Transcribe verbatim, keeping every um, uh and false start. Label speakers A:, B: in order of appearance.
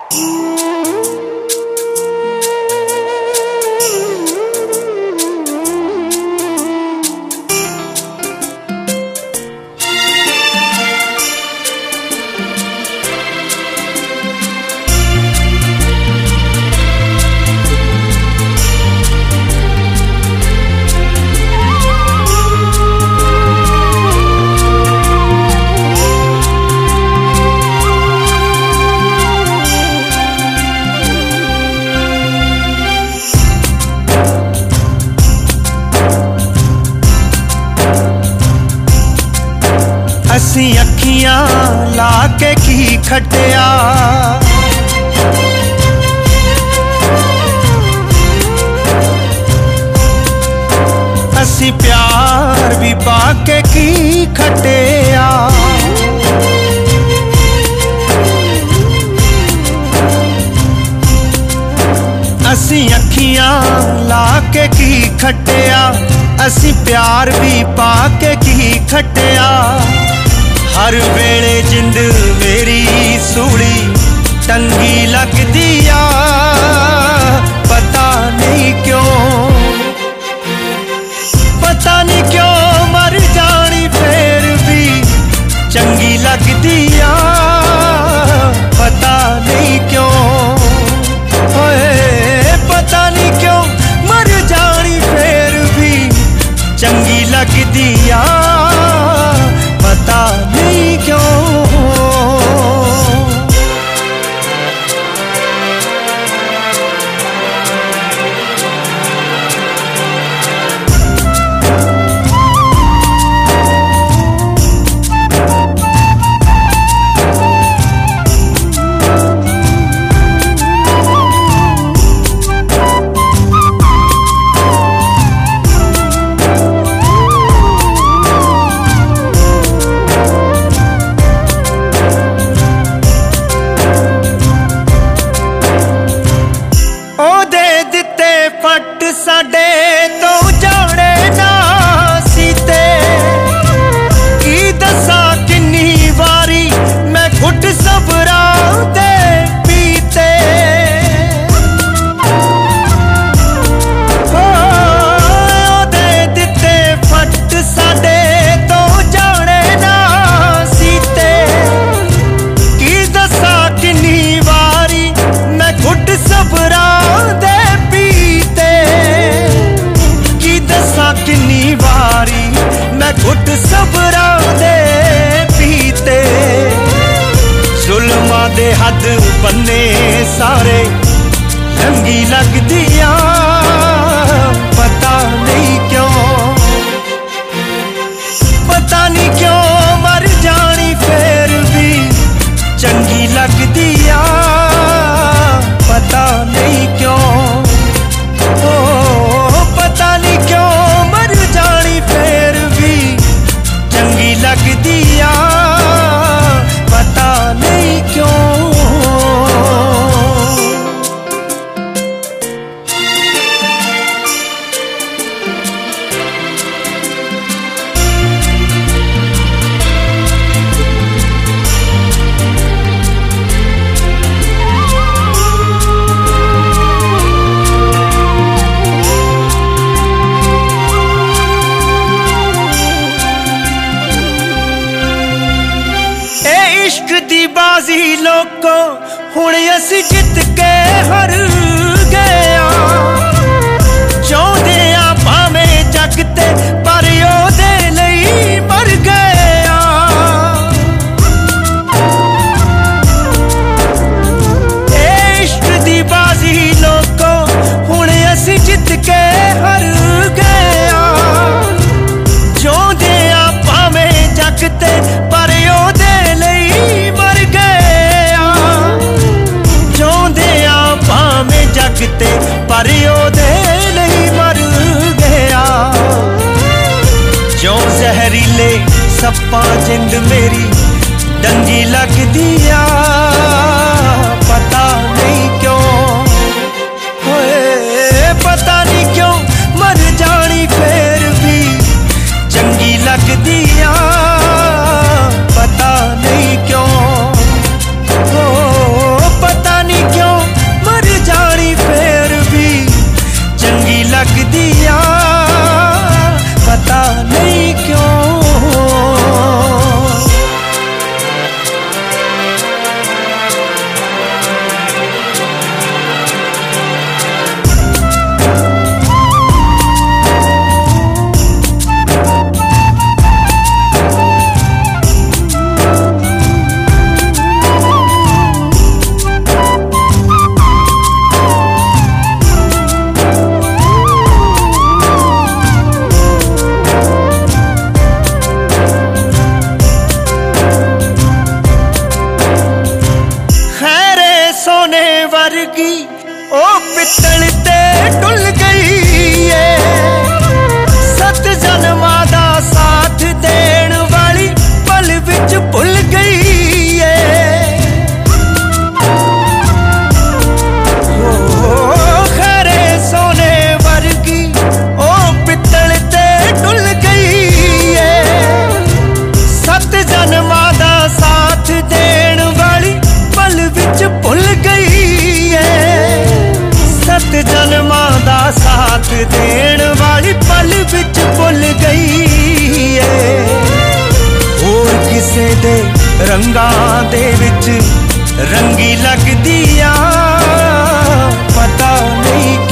A: असी अखियां ला के की खटिया, असी प्यार भी पाके की खटिया। असी अखियां ला के की खटिया, असी प्यार भी पाके की खटिया। हर वेले जिंद मेरी सूली टंगी लगदी आ, पता नहीं क्यों, पता नहीं क्यों मर जानी फिर भी चंगी लगदी आ, पता नहीं क्यों, होए पता नहीं क्यों मर जानी फिर भी चंगी लगदी आ, पता नहीं क्यों। साडे तो जाने ना सीते की दसा किन्नी वारी मैं घुट सबरा दे पीते। हो दे दिते फट साडे तो जाने ना सीते की दसा किन्नी वारी मैं घुट सबरा दे किन्नी वारी मैं घुट सबरा दे पीते। जुल्मां दे हद बन्ने सारे लंगी लगदियां, पता नहीं क्यों, पता नहीं क्यों मर जानी फिर भी चंगी लगदियां, पता नहीं क्यों, ओ पता नहीं क्यों फिर भी चंगी लगदी आ, पता नहीं क्यों। इश्क दी बाजी लोको हुण असी जित के हर गया, चाहते आ भावें जग ते पर ओदे लई मर गया। इश्क दी बाजी लोको हुण असी जित के हर गया, चाहते आ भावें जग ते पर ओदे मर गया, चाहते आ भावें जगते पर ओदे नहीं मर गया। जो जहरीले सप्पा जिंद मेरी डंगी लगदी आ, पता नहीं क्यों, होए पता नहीं क्यों मर जानी फिर भी चंगी लगदी आ, पता नहीं क्यों, ओ पता नहीं वर्गी ओ पित्तल ते डुल गई है। सत जन्मां दा साथ देण वाली पल विच भुल गई है। ओ खरे सोने वर्गी ओ पित्तल ते डुल गई है। सत जन्मां दा साथ देण वाली पल विच भुल गई है। सत जन्मां दा साथ देण वाली पल विच भुल गई है। होर किसे दे रंगां दे विच रंगी लगदी आ, पता नहीं